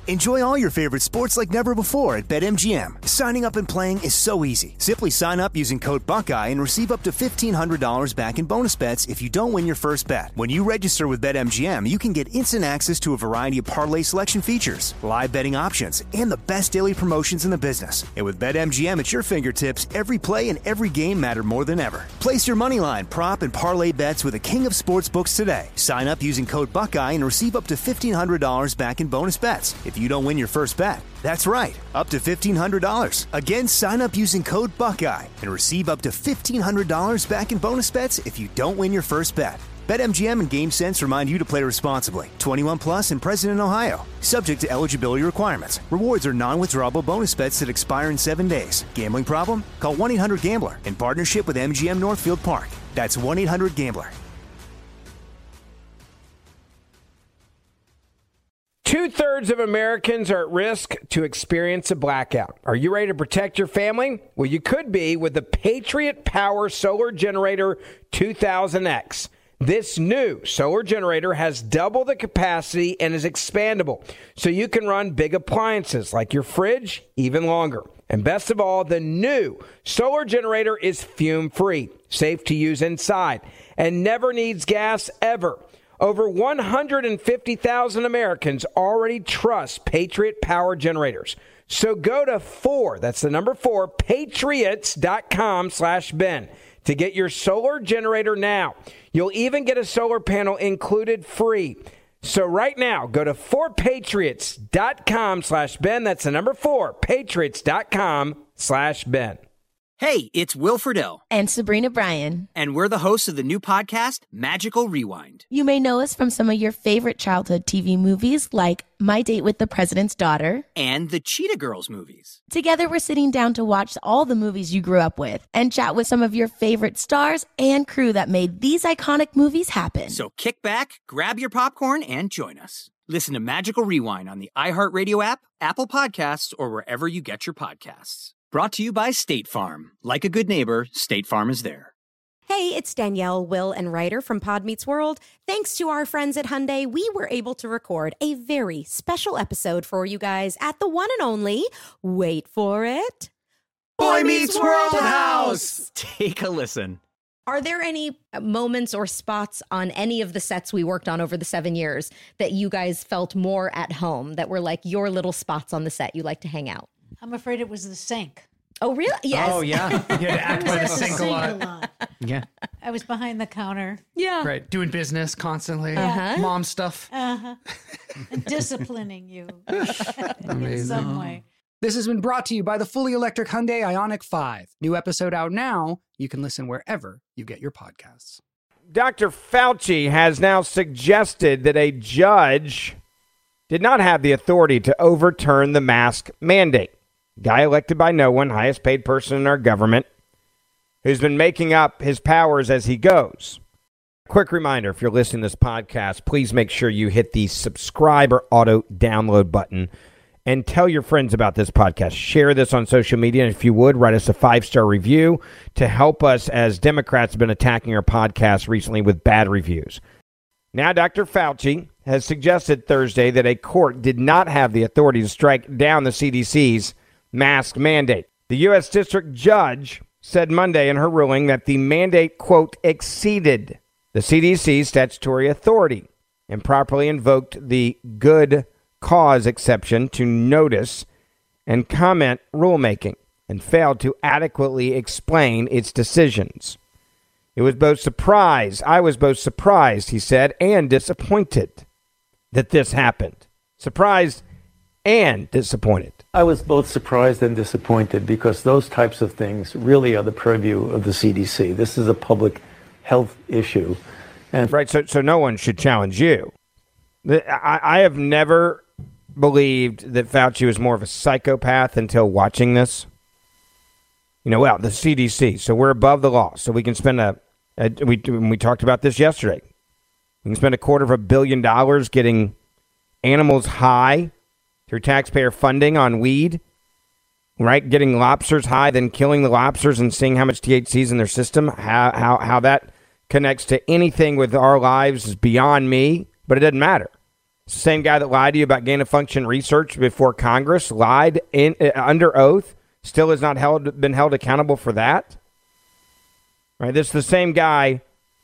Enjoy all your favorite sports like never before at BetMGM. Signing up and playing is so easy. Simply sign up using code Buckeye and receive up to $1,500 back in bonus bets if you don't win your first bet. When you register with BetMGM, you can get instant access to a variety of parlay selection features, live betting options, and the best daily promotions in the business. And with BetMGM at your fingertips, every play and every game matter more than ever. Place your moneyline, prop, and parlay bets with the king of sportsbooks today. Sign up using code Buckeye and receive up to $1,500 back in bonus bets if you don't win your first bet. That's right, up to $1,500. Again, sign up using code Buckeye and receive up to $1,500 back in bonus bets if you don't win your first bet. BetMGM and GameSense remind you to play responsibly. 21 plus and present in Ohio. Subject to eligibility requirements. Rewards are non-withdrawable bonus bets that expire in 7 days. Gambling problem? Call 1-800-GAMBLER in partnership with MGM Northfield Park. That's 1-800-GAMBLER. 2/3 of Americans are at risk to experience a blackout. Are you ready to protect your family? Well, you could be with the Patriot Power Solar Generator 2000X. This new solar generator has double the capacity and is expandable, so you can run big appliances like your fridge even longer. And best of all, the new solar generator is fume-free, safe to use inside, and never needs gas ever. Over 150,000 Americans already trust Patriot Power Generators. So go to that's the number 4, patriots.com/Ben to get your solar generator now. You'll even get a solar panel included free. So right now, go to 4patriots.com/Ben. That's the number 4, patriots.com/Ben. Hey, it's Will Friedle. And Sabrina Bryan. And we're the hosts of the new podcast, Magical Rewind. You may know us from some of your favorite childhood TV movies like My Date with the President's Daughter. And the Cheetah Girls movies. Together, we're sitting down to watch all the movies you grew up with and chat with some of your favorite stars and crew that made these iconic movies happen. So kick back, grab your popcorn, and join us. Listen to Magical Rewind on the iHeartRadio app, Apple Podcasts, or wherever you get your podcasts. Brought to you by State Farm. Like a good neighbor, State Farm is there. Hey, it's Danielle, Will, and Ryder from Pod Meets World. Thanks to our friends at Hyundai, we were able to record a very special episode for you guys at the one and only, wait for it, Boy Meets World House! Take a listen. Are there any moments or spots on any of the sets we worked on over the 7 years that you guys felt more at home, that were like your little spots on the set you like to hang out? I'm afraid it was the sink. Oh, really? Yes. Oh, yeah. You had to act by the sink a lot. Yeah. I was behind the counter. Yeah. Right. Doing business constantly. Uh-huh. Mom stuff. Uh-huh. And disciplining you in Amazing. some way. This has been brought to you by the fully electric Hyundai Ioniq 5. New episode out now. You can listen wherever you get your podcasts. Dr. Fauci has now suggested that a judge did not have the authority to overturn the mask mandate. Guy elected by no one, highest paid person in our government, who's been making up his powers as he goes. Quick reminder, if you're listening to this podcast, please make sure you hit the subscribe or auto download button and tell your friends about this podcast. Share this on social media, and if you would, write us a 5-star review to help us, as Democrats have been attacking our podcast recently with bad reviews. Now, Dr. Fauci has suggested Thursday that a court did not have the authority to strike down the CDC's mask mandate. The U.S. District Judge said Monday in her ruling that the mandate, quote, exceeded the CDC's statutory authority and properly invoked the good cause exception to notice and comment rulemaking and failed to adequately explain its decisions. I was both surprised, he said, and disappointed that this happened. Surprised and disappointed. I was both surprised and disappointed because those types of things really are the purview of the CDC. This is a public health issue. And right, so no one should challenge you. I have never believed that Fauci was more of a psychopath until watching this. The CDC, so we're above the law, so we can spend we talked about this yesterday. We can spend $250 million getting animals high through taxpayer funding on weed, right? Getting lobsters high, then killing the lobsters and seeing how much THC is in their system. How that connects to anything with our lives is beyond me, but it doesn't matter. Same guy that lied to you about gain-of-function research before Congress, lied under oath, still has not been held accountable for that. Right? This is the same guy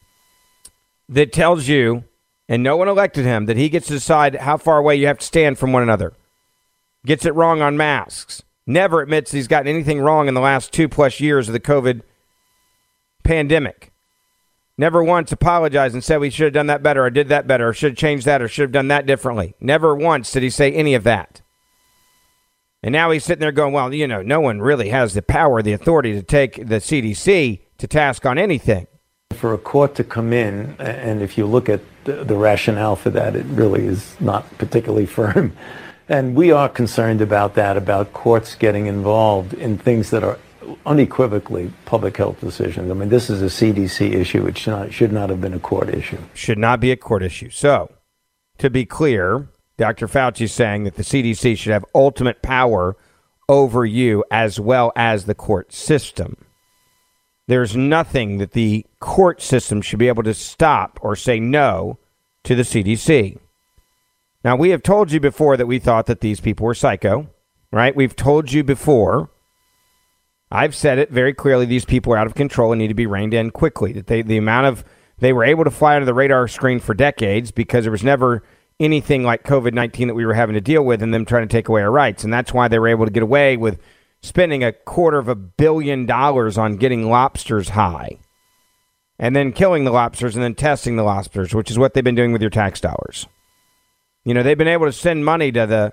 that tells you, and no one elected him, that he gets to decide how far away you have to stand from one another. Gets it wrong on masks. Never admits he's gotten anything wrong in the last 2+ years of the COVID pandemic. Never once apologized and said we should have done that better or did that better or should have changed that or should have done that differently. Never once did he say any of that. And now he's sitting there going, well, no one really has the power, the authority to take the CDC to task on anything. For a court to come in, and if you look at the rationale for that, it really is not particularly firm. And we are concerned about that, about courts getting involved in things that are unequivocally public health decisions. I mean, this is a CDC issue. It should not have been a court issue. Should not be a court issue. So, to be clear, Dr. Fauci is saying that the CDC should have ultimate power over you as well as the court system. There's nothing that the court system should be able to stop or say no to the CDC. Now, we have told you before that we thought that these people were psycho, right? We've told you before. I've said it very clearly. These people are out of control and need to be reined in quickly. That they were able to fly under the radar screen for decades because there was never anything like COVID-19 that we were having to deal with and them trying to take away our rights. And that's why they were able to get away with spending $250 million on getting lobsters high and then killing the lobsters and then testing the lobsters, which is what they've been doing with your tax dollars. They've been able to send money to the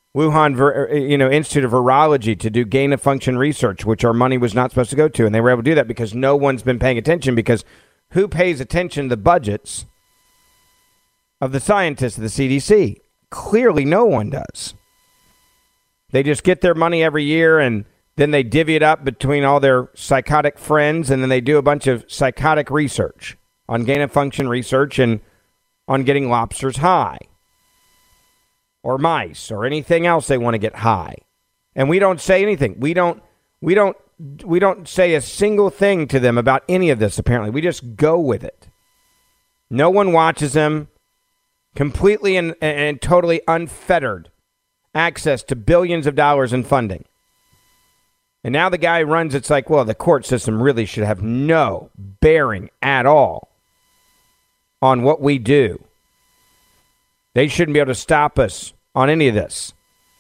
Wuhan, Institute of Virology to do gain-of-function research, which our money was not supposed to go to. And they were able to do that because no one's been paying attention, because who pays attention to the budgets of the scientists of the CDC? Clearly no one does. They just get their money every year and then they divvy it up between all their psychotic friends, and then they do a bunch of psychotic research on gain-of-function research and on getting lobsters high or mice or anything else they want to get high. And we don't say anything. We don't say a single thing to them about any of this, apparently. We just go with it. No one watches them. Completely and totally unfettered access to billions of dollars in funding. And now the guy runs, it's like, well, the court system really should have no bearing at all on what we do. They shouldn't be able to stop us on any of this.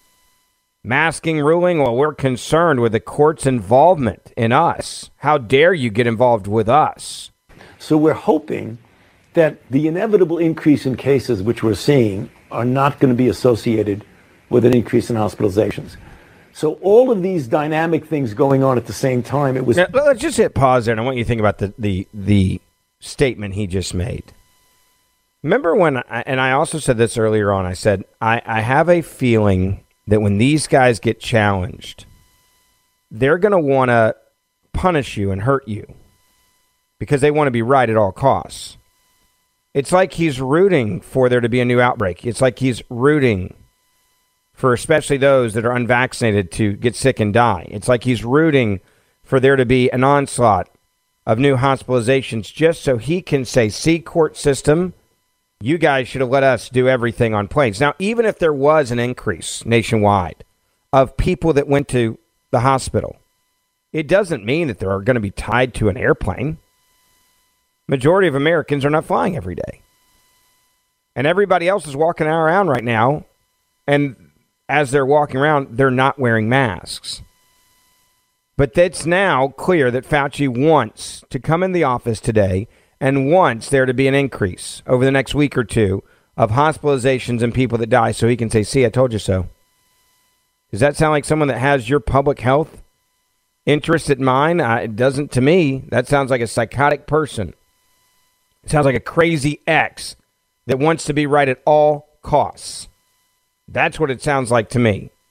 Masking ruling, well, we're concerned with the court's involvement in us. How dare you get involved with us? So we're hoping that the inevitable increase in cases which we're seeing are not going to be associated with an increase in hospitalizations. So all of these dynamic things going on at the same time, it was... Now, let's just hit pause there, and I want you to think about the statement he just made. Remember when, and I also said this earlier on, I said, I have a feeling that when these guys get challenged, they're going to want to punish you and hurt you because they want to be right at all costs. It's like he's rooting for there to be a new outbreak. It's like he's rooting for especially those that are unvaccinated to get sick and die. It's like he's rooting for there to be an onslaught of new hospitalizations just so he can say, see, court system, you guys should have let us do everything on planes. Now, even if there was an increase nationwide of people that went to the hospital, it doesn't mean that they're going to be tied to an airplane. Majority of Americans are not flying every day. And everybody else is walking around right now, and as they're walking around, they're not wearing masks. But it's now clear that Fauci wants to come in the office today and wants there to be an increase over the next week or two of hospitalizations and people that die so he can say, see, I told you so. Does that sound like someone that has your public health interest in mind? It doesn't to me. That sounds like a psychotic person. It sounds like a crazy ex that wants to be right at all costs. That's what it sounds like to me.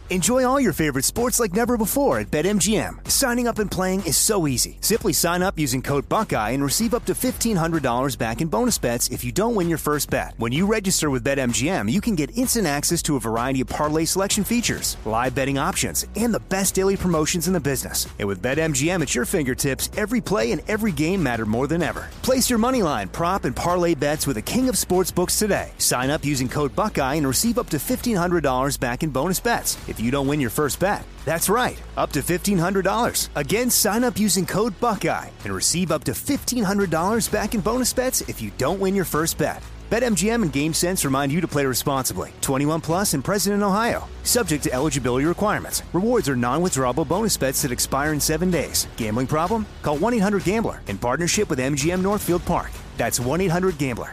Enjoy all your favorite sports like never before at BetMGM. Signing up and playing is so easy. Simply sign up using code Buckeye and receive up to $1,500 back in bonus bets if you don't win your first bet. When you register with BetMGM, you can get instant access to a variety of parlay selection features, live betting options, and the best daily promotions in the business. And with BetMGM at your fingertips, every play and every game matter more than ever. Place your moneyline, prop, and parlay bets with the king of sportsbooks today. Sign up using code Buckeye and receive up to $1,500 back in bonus bets if you don't win your first bet. That's right, up to $1,500. Again, sign up using code Buckeye and receive up to $1,500 back in bonus bets if you don't win your first bet. BetMGM and GameSense remind you to play responsibly. 21 plus and present in Ohio. Subject to eligibility requirements. Rewards are non-withdrawable bonus bets that expire in 7 days. Gambling problem? Call 1-800-GAMBLER in partnership with MGM Northfield Park. That's 1-800-GAMBLER.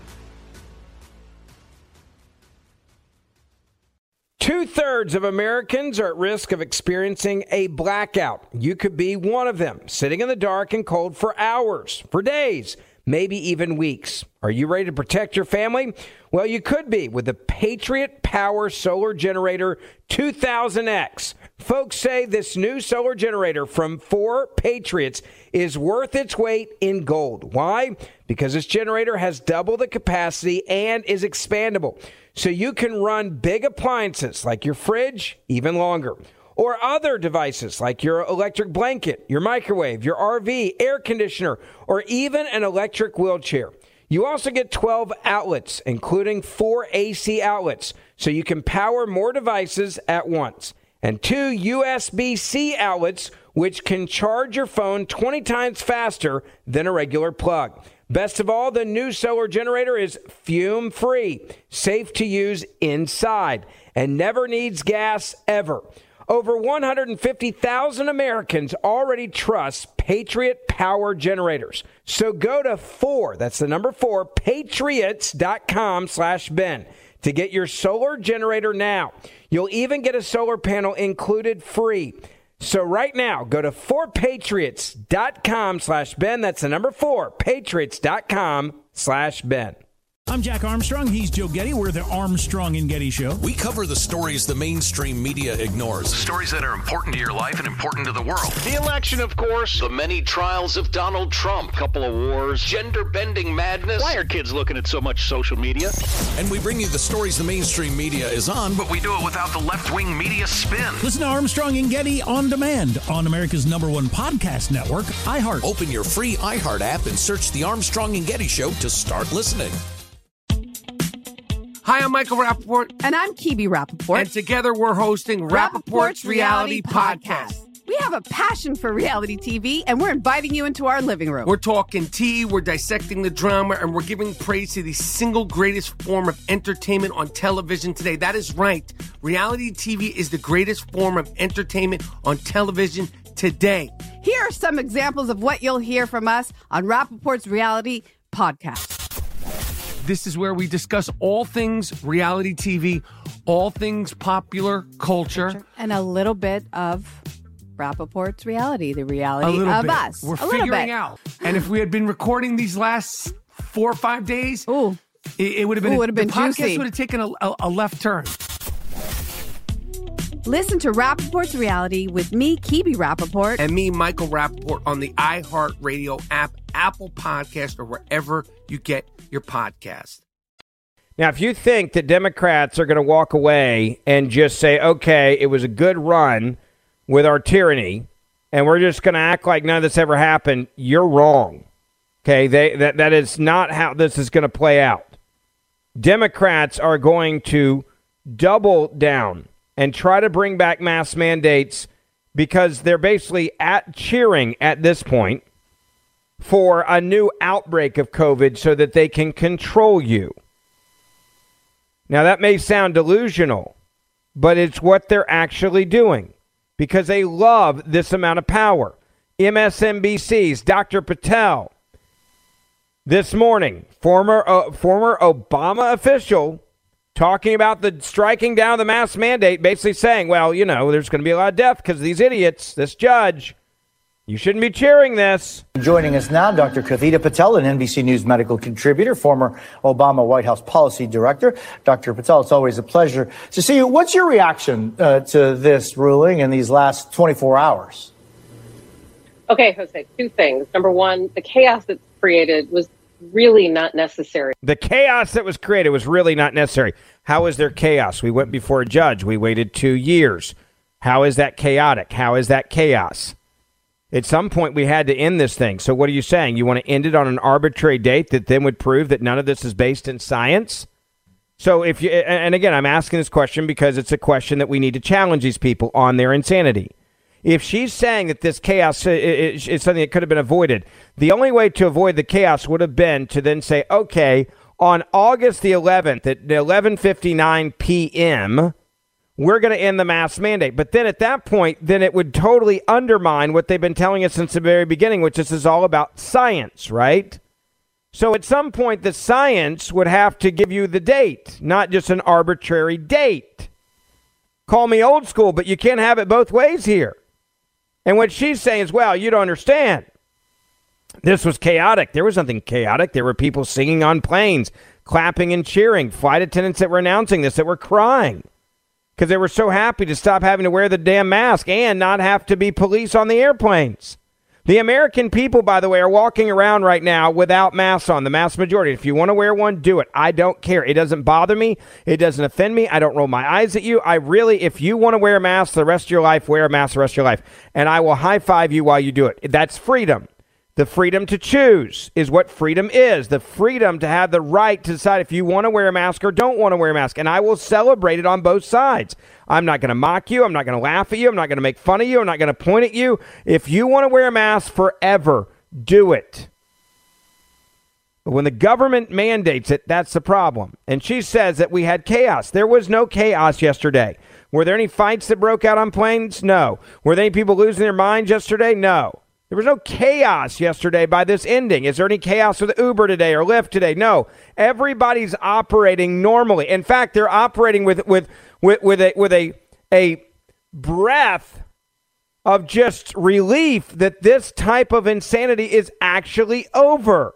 2/3 of Americans are at risk of experiencing a blackout. You could be one of them, sitting in the dark and cold for hours, for days, maybe even weeks. Are you ready to protect your family? Well, you could be with the Patriot Power Solar Generator 2000X. Folks say this new solar generator from 4 Patriots is worth its weight in gold. Why? Because this generator has double the capacity and is expandable. So you can run big appliances like your fridge even longer. Or other devices like your electric blanket, your microwave, your RV, air conditioner, or even an electric wheelchair. You also get 12 outlets, including 4 AC outlets, so you can power more devices at once. And 2 USB-C outlets, which can charge your phone 20 times faster than a regular plug. Best of all, the new solar generator is fume-free, safe to use inside, and never needs gas ever. Over 150,000 Americans already trust Patriot Power Generators. So go to 4, that's the number 4, patriots.com/Ben to get your solar generator now. You'll even get a solar panel included free. So right now, go to 4patriots.com/Ben. That's the number 4, patriots.com/Ben. I'm Jack Armstrong. He's Joe Getty. We're the Armstrong and Getty Show. We cover the stories the mainstream media ignores. The stories that are important to your life and important to the world. The election, of course. The many trials of Donald Trump. Couple of wars. Gender-bending madness. Why are kids looking at so much social media? And we bring you the stories the mainstream media is on, but we do it without the left-wing media spin. Listen to Armstrong and Getty on demand on America's #1 podcast network, iHeart. Open your free iHeart app and search The Armstrong and Getty Show to start listening. Hi, I'm Michael Rappaport. And I'm Kibi Rappaport. And together we're hosting Rappaport's Reality Podcast. We have a passion for reality TV, and we're inviting you into our living room. We're talking tea, we're dissecting the drama, and we're giving praise to the single greatest form of entertainment on television today. That is right. Reality TV is the greatest form of entertainment on television today. Here are some examples of what you'll hear from us on Rappaport's Reality Podcast. This is where we discuss all things reality TV, all things popular culture. And a little bit of Rappaport's reality, the reality of us. We're figuring out. And if we had been recording these last 4 or 5 days, it would have been, the podcast juicy. would have taken a left turn. Listen to Rappaport's Reality with me, Kibi Rappaport. And me, Michael Rappaport, on the iHeartRadio app, Apple Podcast, or wherever you get your podcast. Now, if you think that Democrats are going to walk away and just say, okay, it was a good run with our tyranny, and we're just going to act like none of this ever happened, you're wrong. Okay, that is not how this is going to play out. Democrats are going to double down and try to bring back mask mandates because they're basically cheering at this point for a new outbreak of COVID so that they can control you. Now, that may sound delusional, but it's what they're actually doing because they love this amount of power. MSNBC's Dr. Patel this morning, former Obama official, talking about the striking down of the mask mandate, basically saying, well, you know, there's going to be a lot of death because of these idiots, this judge. You shouldn't be cheering this. Joining us now, Dr. Kavita Patel, an NBC News medical contributor, former Obama White House policy director. Dr. Patel, it's always a pleasure to see you. What's your reaction to this ruling in these last 24 hours? Okay, Jose, two things. Number one, the chaos that's created was really not necessary. The chaos that was created was really not necessary. How is there chaos? We went before a judge. We waited 2 years. How is that chaotic? How is that chaos? At some point, we had to end this thing. So what are you saying? You want to end it on an arbitrary date that then would prove that none of this is based in science? So if you, and again, I'm asking this question because it's a question that we need to challenge these people on their insanity. If she's saying that this chaos is something that could have been avoided, the only way to avoid the chaos would have been to then say, okay, on August the 11th at 11:59 p.m., we're going to end the mask mandate. But then at that point, then it would totally undermine what they've been telling us since the very beginning, which is all about science, right? So at some point, the science would have to give you the date, not just an arbitrary date. Call me old school, but you can't have it both ways here. And what she's saying is, well, you don't understand. This was chaotic. There was nothing chaotic. There were people singing on planes, clapping and cheering, flight attendants that were announcing this, that were crying because they were so happy to stop having to wear the damn mask and not have to be police on the airplanes. The American people, by the way, are walking around right now without masks on, the vast majority. If you want to wear one, do it. I don't care. It doesn't bother me. It doesn't offend me. I don't roll my eyes at you. If you want to wear a mask the rest of your life, wear a mask the rest of your life. And I will high five you while you do it. That's freedom. The freedom to choose is what freedom is. The freedom to have the right to decide if you want to wear a mask or don't want to wear a mask. And I will celebrate it on both sides. I'm not going to mock you. I'm not going to laugh at you. I'm not going to make fun of you. I'm not going to point at you. If you want to wear a mask forever, do it. But when the government mandates it, that's the problem. And she says that we had chaos. There was no chaos yesterday. Were there any fights that broke out on planes? No. Were there any people losing their minds yesterday? No. There was no chaos yesterday by this ending. Is there any chaos with Uber today or Lyft today? No. Everybody's operating normally. In fact, they're operating with a breath of just relief that this type of insanity is actually over.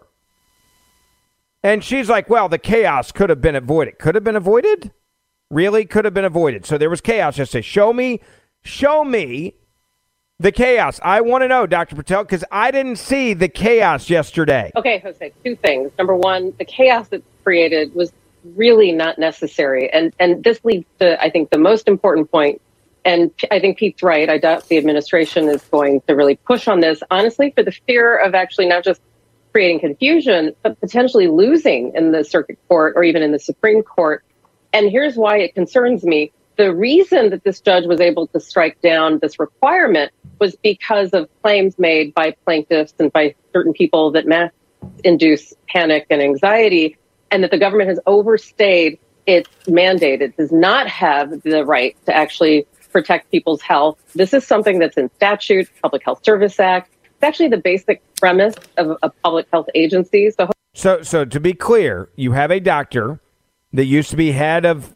And she's like, well, the chaos could have been avoided. Could have been avoided? Really? Could have been avoided. So there was chaos yesterday. Show me the chaos. I want to know, Dr. Patel, because I didn't see the chaos yesterday. Okay, Jose, two things. Number one, the chaos that's created was really not necessary. And this leads to, I think, the most important point. And I think Pete's right. I doubt the administration is going to really push on this, honestly, for the fear of actually not just creating confusion, but potentially losing in the circuit court or even in the Supreme Court. And here's why it concerns me. The reason that this judge was able to strike down this requirement was because of claims made by plaintiffs and by certain people that masks induce panic and anxiety, and that the government has overstayed its mandate. It does not have the right to actually protect people's health. This is something that's in statute, Public Health Service Act. It's actually the basic premise of a public health agency. So to be clear, you have a doctor that used to be head of,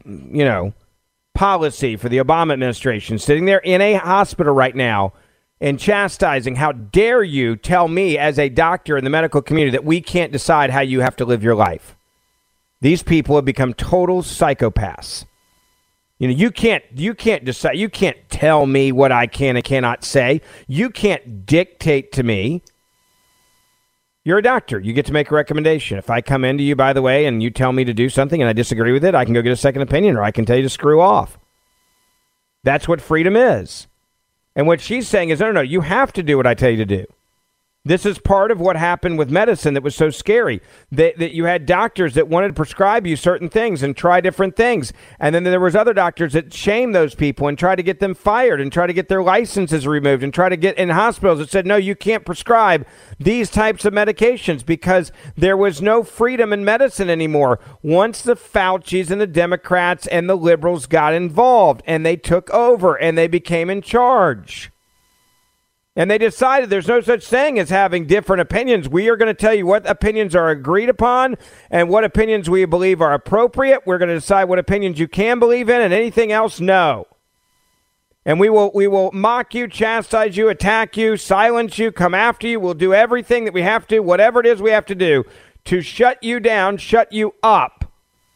policy for the Obama administration sitting there in a hospital right now and chastising, how dare you tell me as a doctor in the medical community that we can't decide how you have to live your life. These people have become total psychopaths. You can't decide. You can't tell me what I can and cannot say. You can't dictate to me. You're a doctor. You get to make a recommendation. If I come into you, by the way, and you tell me to do something and I disagree with it, I can go get a second opinion, or I can tell you to screw off. That's what freedom is. And what she's saying is, no, you have to do what I tell you to do. This is part of what happened with medicine that was so scary, that you had doctors that wanted to prescribe you certain things and try different things. And then there was other doctors that shamed those people and tried to get them fired and try to get their licenses removed and try to get in hospitals that said, no, you can't prescribe these types of medications, because there was no freedom in medicine anymore once the Faucis and the Democrats and the liberals got involved and they took over and they became in charge. And they decided there's no such thing as having different opinions. We are going to tell you what opinions are agreed upon and what opinions we believe are appropriate. We're going to decide what opinions you can believe in and anything else, no. And we will mock you, chastise you, attack you, silence you, come after you. We'll do everything that we have to, whatever it is we have to do, to shut you down, shut you up,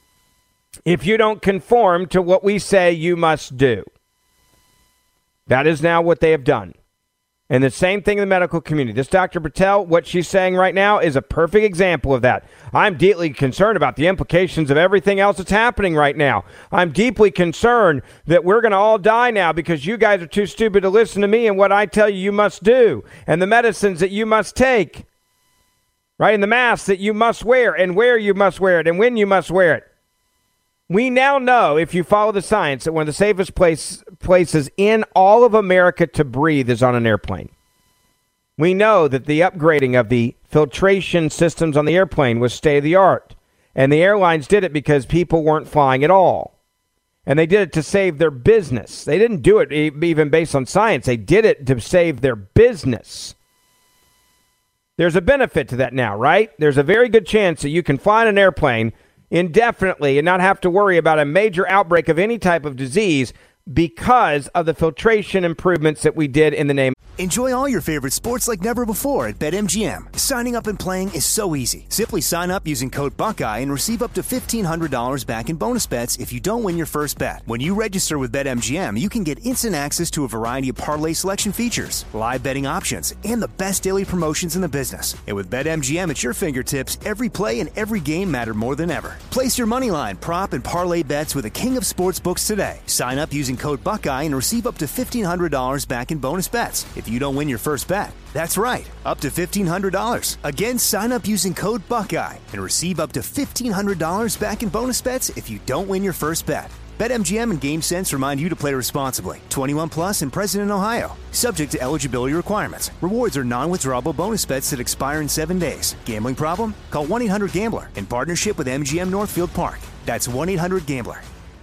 if you don't conform to what we say you must do. That is now what they have done. And the same thing in the medical community. This Dr. Patel, what she's saying right now is a perfect example of that. I'm deeply concerned about the implications of everything else that's happening right now. I'm deeply concerned that we're going to all die now because you guys are too stupid to listen to me and what I tell you must do, and the medicines that you must take, right? And the masks that you must wear, and where you must wear it, and when you must wear it. We now know, if you follow the science, that one of the safest places in all of America to breathe is on an airplane. We know that the upgrading of the filtration systems on the airplane was state-of-the-art. And the airlines did it because people weren't flying at all. And they did it to save their business. They didn't do it even based on science. They did it to save their business. There's a benefit to that now, right? There's a very good chance that you can fly on an airplane indefinitely and not have to worry about a major outbreak of any type of disease because of the filtration improvements that we did in the name. Enjoy all your favorite sports like never before at BetMGM. Signing up and playing is so easy. Simply sign up using code Buckeye and receive up to $1,500 back in bonus bets if you don't win your first bet. When you register with BetMGM, you can get instant access to a variety of parlay selection features, live betting options, and the best daily promotions in the business. And with BetMGM at your fingertips, every play and every game matter more than ever. Place your moneyline, prop, and parlay bets with the king of sportsbooks today. Sign up using code Buckeye and receive up to $1,500 back in bonus bets if you don't win your first bet. That's right, up to $1,500. Again, sign up using code Buckeye and receive up to $1,500 back in bonus bets if you don't win your first bet. BetMGM and GameSense remind you to play responsibly. 21 plus and present in Ohio. Subject to eligibility requirements. Rewards are non-withdrawable bonus bets that expire in 7 days. Gambling problem? Call 1-800-GAMBLER in partnership with MGM Northfield Park. That's 1-800-GAMBLER.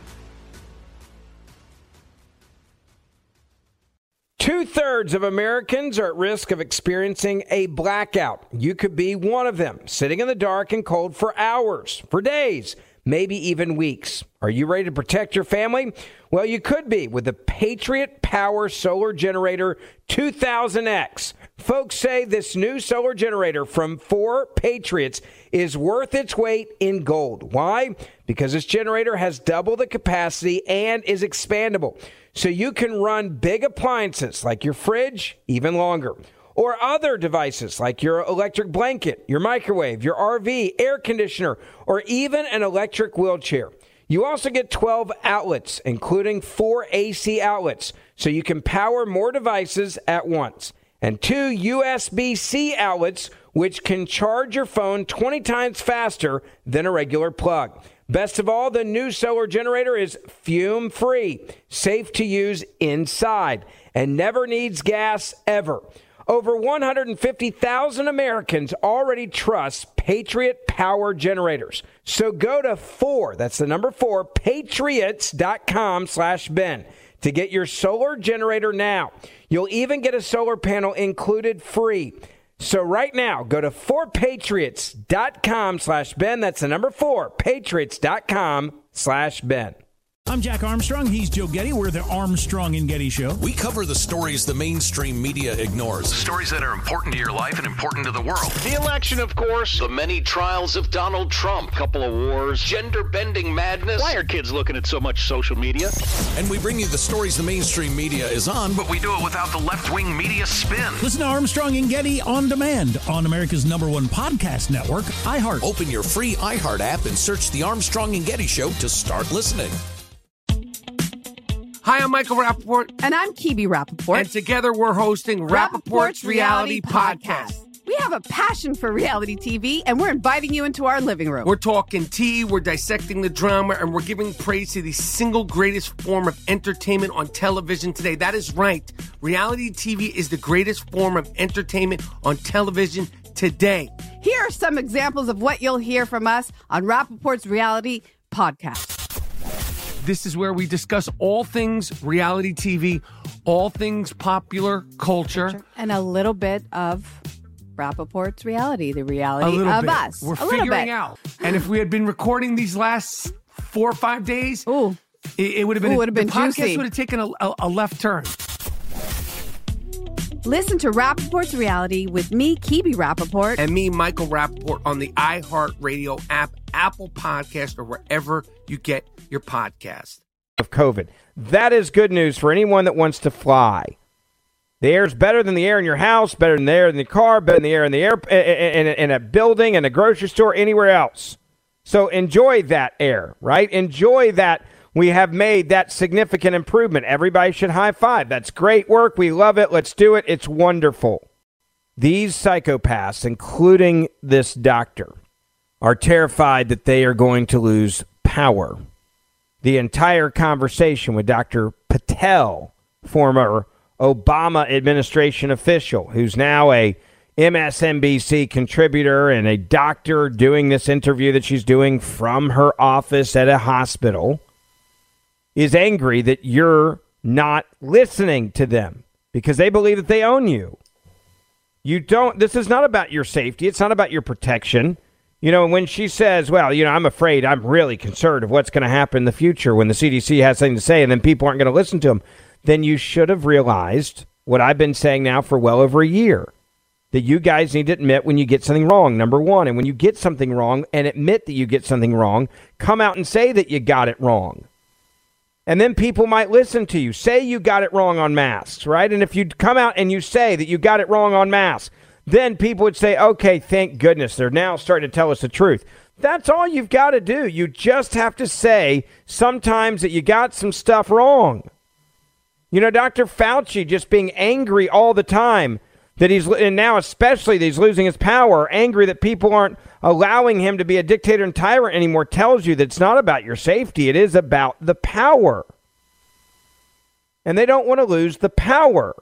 2/3 of Americans are at risk of experiencing a blackout. You could be one of them, sitting in the dark and cold for hours, for days, maybe even weeks. Are you ready to protect your family? Well, you could be with the Patriot Power Solar Generator 2000X. Folks say this new solar generator from 4 Patriots is worth its weight in gold. Why? Because this generator has double the capacity and is expandable. So you can run big appliances like your fridge even longer, or other devices like your electric blanket, your microwave, your RV, air conditioner, or even an electric wheelchair. You also get 12 outlets, including 4 AC outlets, so you can power more devices at once, and 2 USB-C outlets, which can charge your phone 20 times faster than a regular plug. Best of all, the new solar generator is fume-free, safe to use inside, and never needs gas ever. Over 150,000 Americans already trust Patriot Power Generators. So go to 4, that's the number 4, patriots.com/Ben to get your solar generator now. You'll even get a solar panel included free. So right now, go to 4patriots.com/Ben. That's the number 4, patriots.com/Ben. I'm Jack Armstrong. He's Joe Getty. We're the Armstrong and Getty Show. We cover the stories the mainstream media ignores. Stories that are important to your life and important to the world. The election, of course. The many trials of Donald Trump. Couple of wars. Gender-bending madness. Why are kids looking at so much social media? And we bring you the stories the mainstream media is on, but we do it without the left-wing media spin. Listen to Armstrong and Getty on demand on America's #1 podcast network, iHeart. Open your free iHeart app and search the Armstrong and Getty Show to start listening. Hi, I'm Michael Rappaport. And I'm Kibi Rappaport. And together we're hosting Rappaport's Reality Podcast. We have a passion for reality TV, and we're inviting you into our living room. We're talking tea, we're dissecting the drama, and we're giving praise to the single greatest form of entertainment on television today. That is right. Reality TV is the greatest form of entertainment on television today. Here are some examples of what you'll hear from us on Rappaport's Reality Podcast. This is where we discuss all things reality TV, all things popular culture. And a little bit of Rappaport's reality, the reality of bit. us. We're figuring out. And if we had been recording these last 4 or 5 days, It would have been. Ooh, would've been the podcast juicy. would have taken a left turn. Listen to Rappaport's Reality with me, Kibi Rappaport. And me, Michael Rappaport, on the iHeartRadio app, Apple Podcast, or wherever you get your podcast. Of COVID. That is good news for anyone that wants to fly. The air is better than the air in your house, better than the air in the car, better than the air in the air in a building, in a grocery store, anywhere else. So enjoy that air, right? Enjoy that we have made that significant improvement. Everybody should high five. That's great work. We love it. Let's do it. It's wonderful. These psychopaths, including this doctor, are terrified that they are going to lose power. The entire conversation with Dr. Patel, former Obama administration official, who's now a MSNBC contributor and a doctor doing this interview that she's doing from her office at a hospital, is angry that you're not listening to them because they believe that they own you. You don't. This is not about your safety. It's not about your protection. You know, when she says, well, you know, I'm afraid, I'm really concerned of what's going to happen in the future when the CDC has something to say and then people aren't going to listen to them, then you should have realized what I've been saying now for well over a year, that you guys need to admit when you get something wrong, number one. And when you get something wrong and admit that you get something wrong, come out and say that you got it wrong. And then people might listen to you. Say you got it wrong on masks, right? And if you come out and you say that you got it wrong on masks, then people would say, okay, thank goodness, they're now starting to tell us the truth. That's all you've got to do. You just have to say sometimes that you got some stuff wrong. You know, Dr. Fauci just being angry all the time that and now especially that he's losing his power, angry that people aren't allowing him to be a dictator and tyrant anymore, tells you that it's not about your safety. It is about the power. And they don't want to lose the power.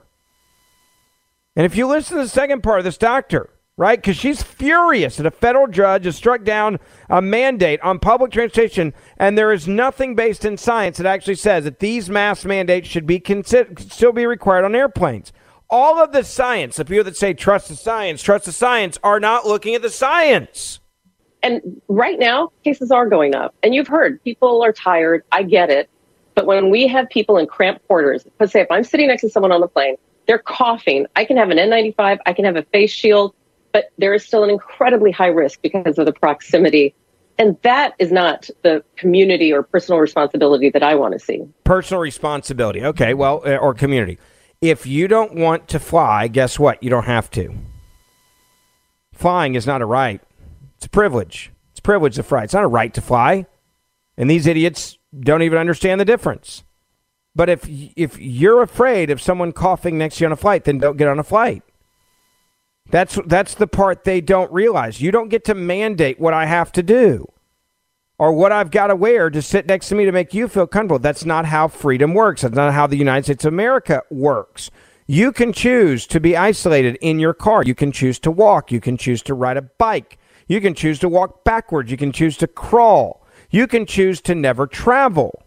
And if you listen to the second part of this doctor, right, because she's furious that a federal judge has struck down a mandate on public transportation, and there is nothing based in science that actually says that these mask mandates should be still be required on airplanes. All of the science, the people that say trust the science, are not looking at the science. And right now, cases are going up. And you've heard people are tired. I get it. But when we have people in cramped quarters, let's say if I'm sitting next to someone on the plane, they're coughing. I can have an N95. I can have a face shield. But there is still an incredibly high risk because of the proximity. And that is not the community or personal responsibility that I want to see. Personal responsibility. Okay, well, or community. If you don't want to fly, guess what? You don't have to. Flying is not a right. It's a privilege. It's a privilege to fly. It's not a right to fly. And these idiots don't even understand the difference. But if you're afraid of someone coughing next to you on a flight, then don't get on a flight. That's the part they don't realize. You don't get to mandate what I have to do or what I've got to wear to sit next to me to make you feel comfortable. That's not how freedom works. That's not how the United States of America works. You can choose to be isolated in your car. You can choose to walk. You can choose to ride a bike. You can choose to walk backwards. You can choose to crawl. You can choose to never travel.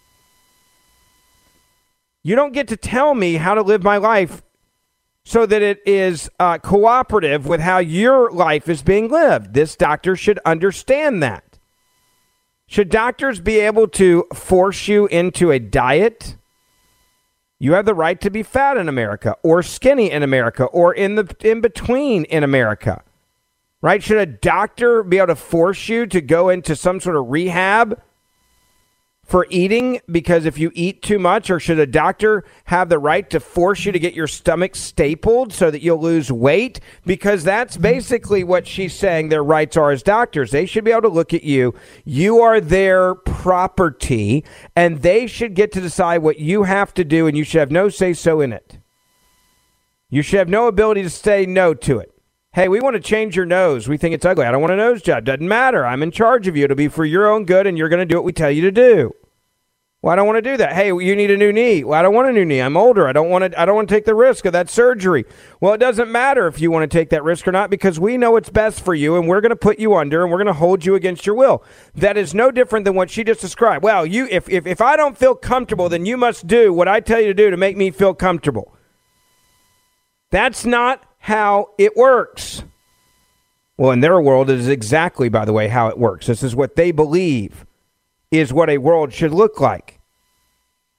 You don't get to tell me how to live my life so that it is cooperative with how your life is being lived. This doctor should understand that. Should doctors be able to force you into a diet? You have the right to be fat in America or skinny in America or in between in America. Right? Should a doctor be able to force you to go into some sort of rehab for eating because if you eat too much? Or should a doctor have the right to force you to get your stomach stapled so that you'll lose weight? Because that's basically what she's saying their rights are as doctors. They should be able to look at you. You are their property, and they should get to decide what you have to do, and you should have no say-so in it. You should have no ability to say no to it. Hey, we want to change your nose. We think it's ugly. I don't want a nose job. Doesn't matter. I'm in charge of you. It'll be for your own good, and you're going to do what we tell you to do. Well, I don't want to do that. Hey, you need a new knee. Well, I don't want a new knee. I'm older. I don't want to take the risk of that surgery. Well, it doesn't matter if you want to take that risk or not because we know what's best for you, and we're going to put you under, and we're going to hold you against your will. That is no different than what she just described. Well, if I don't feel comfortable, then you must do what I tell you to do to make me feel comfortable. That's not how it works. Well, in their world, it is exactly, by the way, how it works. This is what they believe is what a world should look like.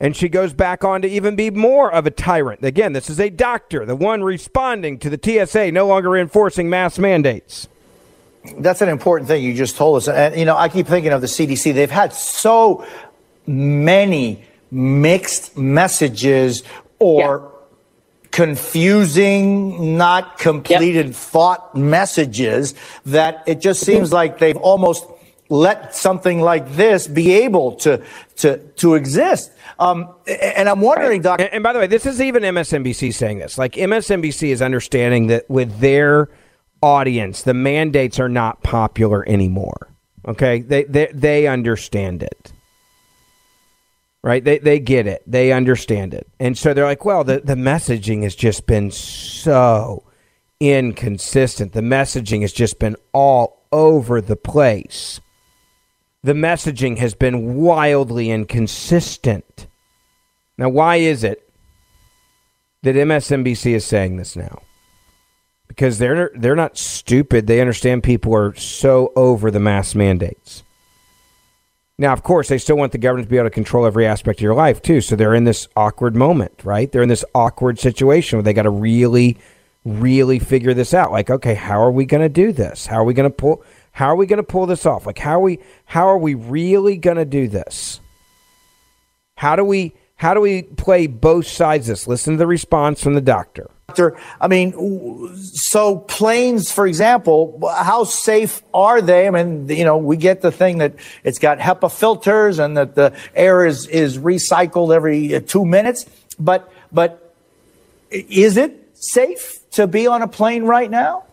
And she goes back on to even be more of a tyrant. Again, this is a doctor, the one responding to the TSA no longer enforcing mask mandates. That's an important thing you just told us. And, I keep thinking of the CDC. They've had so many mixed messages or confusing, not completed thought messages that it just seems like they've almost let something like this be able to exist. And I'm wondering, Doc. And by the way, this is even MSNBC saying this. Like, MSNBC is understanding that with their audience, the mandates are not popular anymore. Okay, they understand it, right? They get it, they understand it, and so they're like, well, the messaging has just been so inconsistent. The messaging has just been all over the place. The messaging has been wildly inconsistent. Now, why is it that MSNBC is saying this now? Because they're not stupid. They understand people are so over the mask mandates. Now, of course, they still want the government to be able to control every aspect of your life, too. So they're in this awkward moment, right? They're in this awkward situation where they got to really, really figure this out. Like, okay, how are we going to do this? How are we going to pull this off? Like, how are we really going to do this? How do we play both sides of this? Listen to the response from the doctor. I mean, so planes, for example, how safe are they? I mean, we get the thing that it's got HEPA filters and that the air is recycled every 2 minutes. But is it safe to be on a plane right now?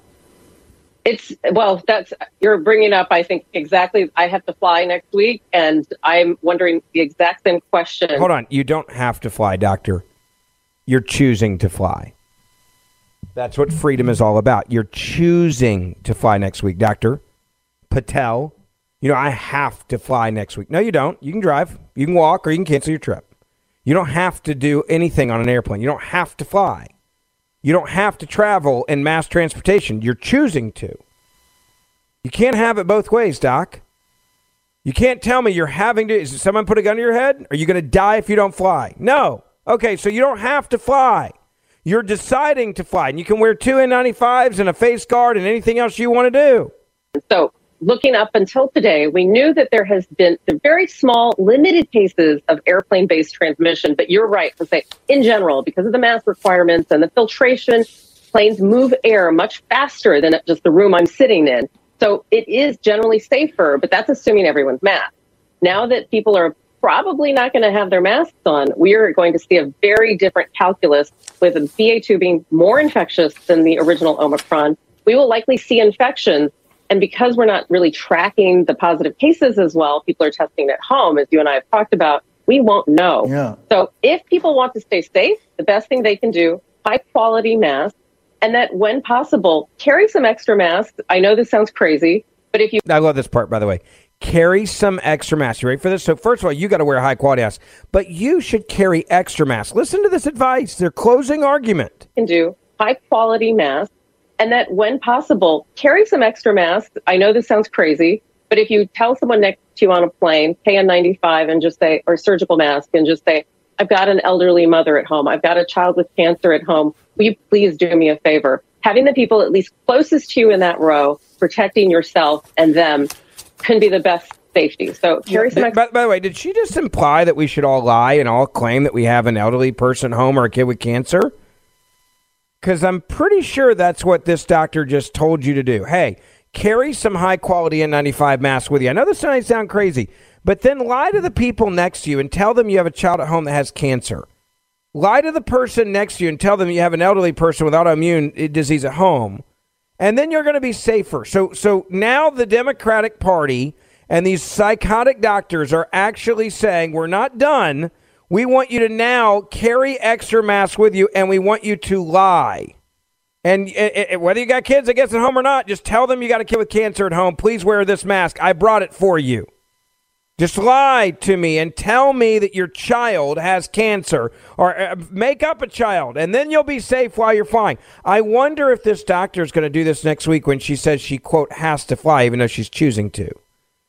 You're bringing up, I think, exactly. I have to fly next week, and I'm wondering the exact same question. Hold on. You don't have to fly, doctor. You're choosing to fly. That's what freedom is all about. You're choosing to fly next week, Dr. Patel. I have to fly next week. No, you don't. You can drive. You can walk, or you can cancel your trip. You don't have to do anything on an airplane. You don't have to fly. You don't have to travel in mass transportation. You're choosing to. You can't have it both ways, Doc. You can't tell me you're having to. Is someone put a gun to your head? Are you going to die if you don't fly? No. Okay, so you don't have to fly. You're deciding to fly. And you can wear 2 N95s and a face guard and anything else you want to do. So looking up until today, we knew that there has been the very small, limited cases of airplane-based transmission. But you're right to say, in general, because of the mask requirements and the filtration, planes move air much faster than just the room I'm sitting in. So it is generally safer, but that's assuming everyone's masked. Now that people are probably not going to have their masks on, we are going to see a very different calculus with BA2 being more infectious than the original Omicron. We will likely see infections. And because we're not really tracking the positive cases as well, people are testing at home, as you and I have talked about, we won't know. Yeah. So if people want to stay safe, the best thing they can do, high quality masks, and that when possible, carry some extra masks. I know this sounds crazy, but if you... I love this part, by the way. Carry some extra masks. You ready for this? So first of all, you got to wear a high quality mask, but you should carry extra masks. Listen to this advice. Their closing argument. Can do high quality masks, and that when possible, carry some extra masks. I know this sounds crazy, but if you tell someone next to you on a plane, KN95 and just say, or surgical mask, and just say, I've got an elderly mother at home. I've got a child with cancer at home. Will you please do me a favor? Having the people at least closest to you in that row, protecting yourself and them, can be the best safety. So carry some by the way, did she just imply that we should all lie and all claim that we have an elderly person at home or a kid with cancer? Because I'm pretty sure that's what this doctor just told you to do. Hey, carry some high-quality N95 masks with you. I know this might sound crazy, but then lie to the people next to you and tell them you have a child at home that has cancer. Lie to the person next to you and tell them you have an elderly person with autoimmune disease at home. And then you're going to be safer. So now the Democratic Party and these psychotic doctors are actually saying, we're not done. We want you to now carry extra masks with you, and we want you to lie. And whether you got kids, I guess, at home or not, just tell them you got a kid with cancer at home. Please wear this mask. I brought it for you. Just lie to me and tell me that your child has cancer, or make up a child, and then you'll be safe while you're flying. I wonder if this doctor is going to do this next week when she says she, quote, has to fly, even though she's choosing to.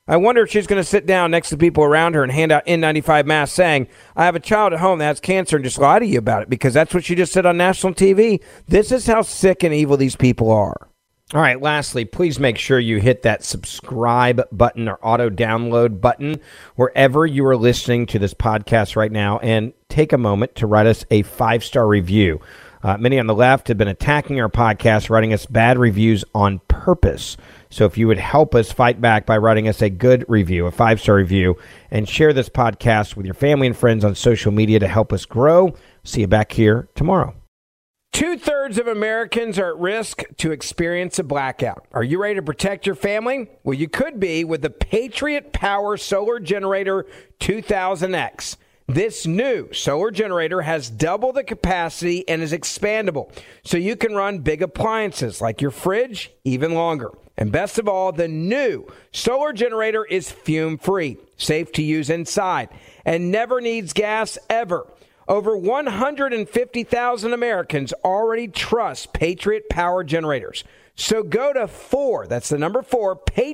I wonder if she's going to sit down next to people around her and hand out N95 masks saying, I have a child at home that has cancer, and just lie to you about it, because that's what she just said on national TV. This is how sick and evil these people are. All right, lastly, please make sure you hit that subscribe button or auto download button wherever you are listening to this podcast right now, and take a moment to write us a 5-star review. Many on the left have been attacking our podcast, writing us bad reviews on purpose. So if you would help us fight back by writing us a good review, a 5-star review, and share this podcast with your family and friends on social media to help us grow. See you back here tomorrow. 2/3 of Americans are at risk to experience a blackout. Are you ready to protect your family? Well, you could be with the Patriot Power Solar Generator 2000X. This new solar generator has double the capacity and is expandable, so you can run big appliances like your fridge even longer. And best of all, the new solar generator is fume-free, safe to use inside, and never needs gas ever. Over 150,000 Americans already trust Patriot Power Generators. So go to 4, that's the number 4,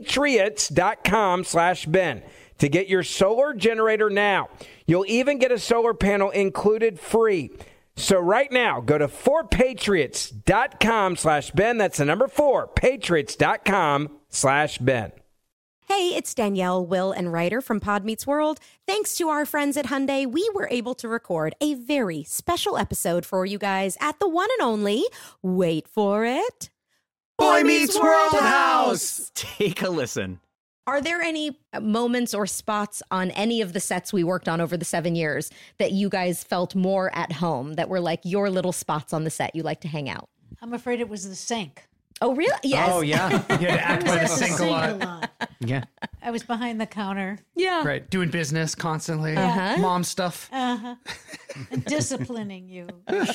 patriots.com/Ben to get your solar generator now. You'll even get a solar panel included free. So right now, go to 4patriots.com/Ben. That's the number 4, patriots.com/Ben. Hey, it's Danielle, Will, and Ryder from Pod Meets World. Thanks to our friends at Hyundai, we were able to record a very special episode for you guys at the one and only, wait for it, Boy Meets World House. Take a listen. Are there any moments or spots on any of the sets we worked on over the 7 years that you guys felt more at home, that were like your little spots on the set you like to hang out? I'm afraid it was the sink. Oh, really? Yes. Oh, yeah. You had to act by the sink a lot. Yeah. I was behind the counter. Yeah. Right. Doing business constantly. Uh-huh. Mom stuff. Uh-huh. And disciplining you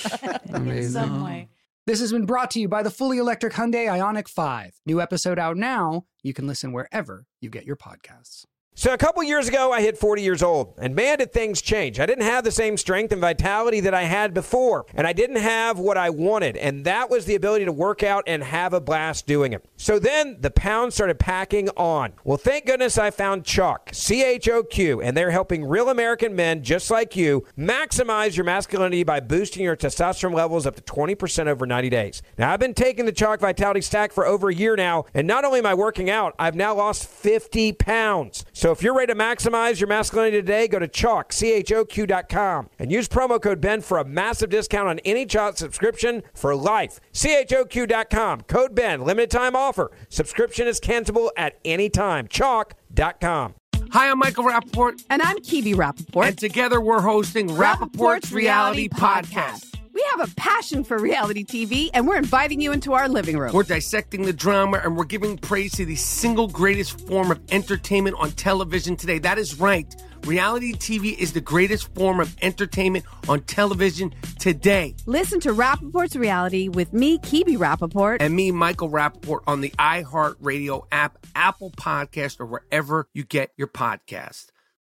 in Amazing. some way. This has been brought to you by the fully electric Hyundai Ioniq 5. New episode out now. You can listen wherever you get your podcasts. So a couple years ago, I hit 40 years old, and man, did things change. I didn't have the same strength and vitality that I had before, and I didn't have what I wanted, and that was the ability to work out and have a blast doing it. So then the pounds started packing on. Well, thank goodness I found Chalk, CHOQ, and they're helping real American men just like you maximize your masculinity by boosting your testosterone levels up to 20% over 90 days. Now, I've been taking the Chalk Vitality Stack for over a year now, and not only am I working out, I've now lost 50 pounds. So if you're ready to maximize your masculinity today, go to Chalk, CHOQ.com, and use promo code Ben for a massive discount on any Chalk subscription for life. CHOQ.com, code Ben, limited time offer. Subscription is cancelable at any time. Chalk.com. Hi, I'm Michael Rappaport. And I'm Kibi Rappaport. And together we're hosting Rappaport's Reality Podcast. We have a passion for reality TV, and we're inviting you into our living room. We're dissecting the drama, and we're giving praise to the single greatest form of entertainment on television today. That is right. Reality TV is the greatest form of entertainment on television today. Listen to Rappaport's Reality with me, Kibi Rappaport. And me, Michael Rappaport, on the iHeartRadio app, Apple Podcast, or wherever you get your podcast.